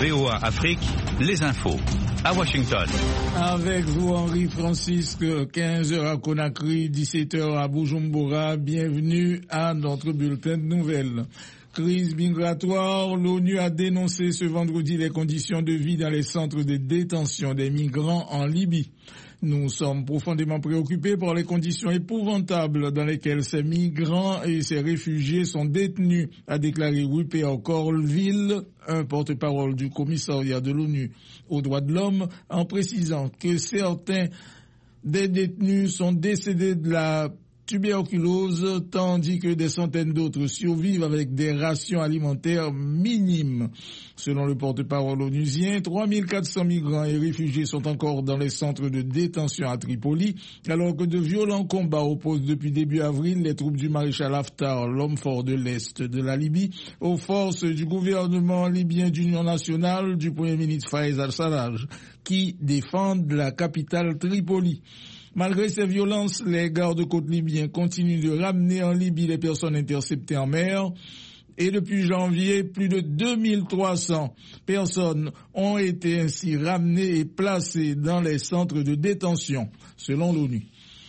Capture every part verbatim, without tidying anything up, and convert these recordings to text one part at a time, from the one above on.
V O A Afrique, les infos. À Washington. Avec vous, Henri Francisque, quinze heures à Conakry, dix-sept heures à Bujumbura. Bienvenue à notre bulletin de nouvelles. Crise migratoire, l'ONU a dénoncé ce vendredi les conditions de vie dans les centres de détention des migrants en Libye. Nous sommes profondément préoccupés par les conditions épouvantables dans lesquelles ces migrants et ces réfugiés sont détenus, a déclaré Rupert Colville, un porte-parole du commissariat de l'ONU aux droits de l'homme, en précisant que certains des détenus sont décédés de la tuberculose, tandis que des centaines d'autres survivent avec des rations alimentaires minimes. Selon le porte-parole onusien, trois mille quatre cents migrants et réfugiés sont encore dans les centres de détention à Tripoli, alors que de violents combats opposent depuis début avril les troupes du maréchal Haftar, l'homme fort de l'Est de la Libye, aux forces du gouvernement libyen d'union nationale du premier ministre Fayez al-Sarraj, qui défendent la capitale Tripoli. Malgré ces violences, les gardes-côtes libyens continuent de ramener en Libye les personnes interceptées en mer. Et depuis janvier, plus de deux mille trois cents personnes ont été ainsi ramenées et placées dans les centres de détention, selon l'ONU.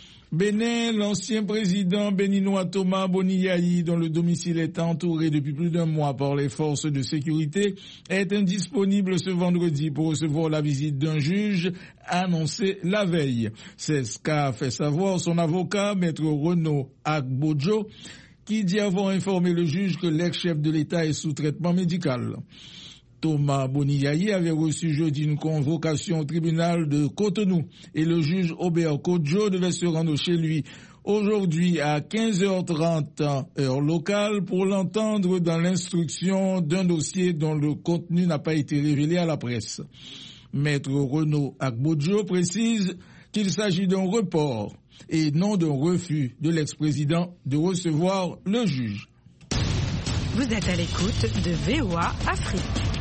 Bénin, l'ancien président béninois Thomas Boniyayi, dont le domicile est entouré depuis plus d'un mois par les forces de sécurité, est indisponible ce vendredi pour recevoir la visite d'un juge annoncé la veille. C'est ce qu'a fait savoir son avocat, maître Renaud Agbodjo, qui dit avoir informé le juge que l'ex-chef de l'État est sous traitement médical. Thomas Boniyayi avait reçu jeudi une convocation au tribunal de Cotonou et le juge Aubert Kodjo devait se rendre chez lui aujourd'hui à quinze heures trente heure locale pour l'entendre dans l'instruction d'un dossier dont le contenu n'a pas été révélé à la presse. Maître Renaud Agbodjo précise qu'il s'agit d'un report et non d'un refus de l'ex-président de recevoir le juge. Vous êtes à l'écoute de V O A Afrique.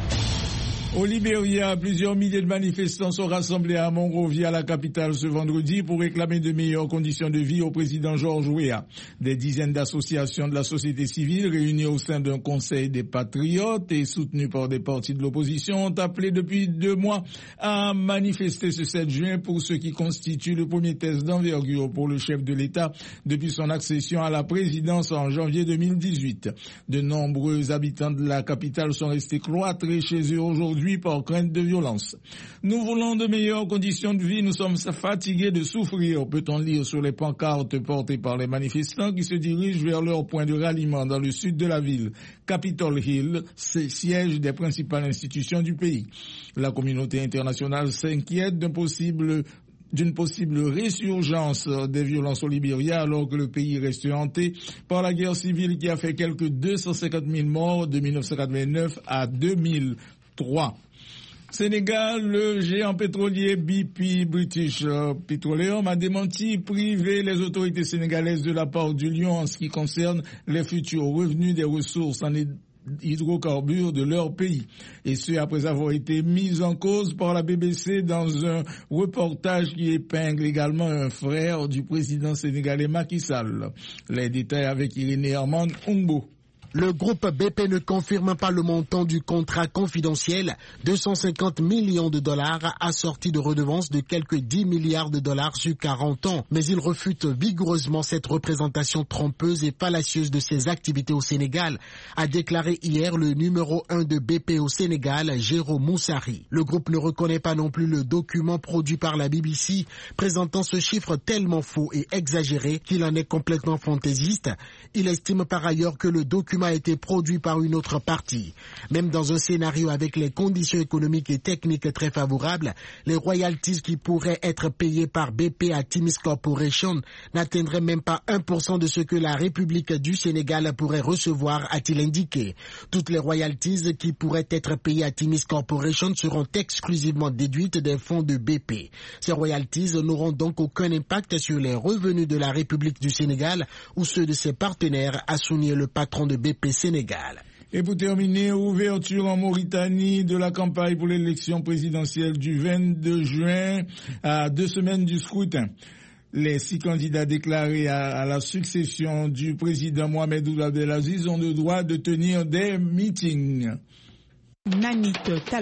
Au Libéria, plusieurs milliers de manifestants sont rassemblés à Monrovia, la capitale, ce vendredi pour réclamer de meilleures conditions de vie au président George Weah. Des dizaines d'associations de la société civile réunies au sein d'un conseil des patriotes et soutenues par des partis de l'opposition ont appelé depuis deux mois à manifester ce sept juin pour ce qui constitue le premier test d'envergure pour le chef de l'État depuis son accession à la présidence en janvier deux mille dix-huit. De nombreux habitants de la capitale sont restés cloîtrés chez eux aujourd'hui par crainte de violence. Nous voulons de meilleures conditions de vie, nous sommes fatigués de souffrir, peut-on lire sur les pancartes portées par les manifestants qui se dirigent vers leur point de ralliement dans le sud de la ville, Capitol Hill, siège des principales institutions du pays. La communauté internationale s'inquiète d'un possible d'une possible résurgence des violences au Libéria alors que le pays reste hanté par la guerre civile qui a fait quelques deux cent cinquante mille morts de dix-neuf cent quatre-vingt-neuf à deux mille trois. Sénégal, le géant pétrolier B P British Petroleum a démenti priver les autorités sénégalaises de la part du lion en ce qui concerne les futurs revenus des ressources en hydrocarbures de leur pays. Et ce, après avoir été mis en cause par la B B C dans un reportage qui épingle également un frère du président sénégalais Macky Sall. Les détails avec Irénée Herman Ongbo. Le groupe B P ne confirme pas le montant du contrat confidentiel, deux cent cinquante millions de dollars assorti de redevances de quelques dix milliards de dollars sur quarante ans. Mais il refute vigoureusement cette représentation trompeuse et fallacieuse de ses activités au Sénégal, a déclaré hier le numéro un de B P au Sénégal, Jérôme Moussari. Le groupe ne reconnaît pas non plus le document produit par la B B C, présentant ce chiffre tellement faux et exagéré qu'il en est complètement fantaisiste. Il estime par ailleurs que le document a été produit par une autre partie. Même dans un scénario avec les conditions économiques et techniques très favorables, les royalties qui pourraient être payées par B P à Timis Corporation n'atteindraient même pas un pour cent de ce que la République du Sénégal pourrait recevoir, a-t-il indiqué. Toutes les royalties qui pourraient être payées à Timis Corporation seront exclusivement déduites des fonds de B P. Ces royalties n'auront donc aucun impact sur les revenus de la République du Sénégal ou ceux de ses partenaires, a souligné le patron de B P Sénégal. Et pour terminer, ouverture en Mauritanie de la campagne pour l'élection présidentielle du vingt-deux juin à deux semaines du scrutin. Les six candidats déclarés à, à la succession du président Mohamed Ould Abdelaziz ont le droit de tenir des meetings.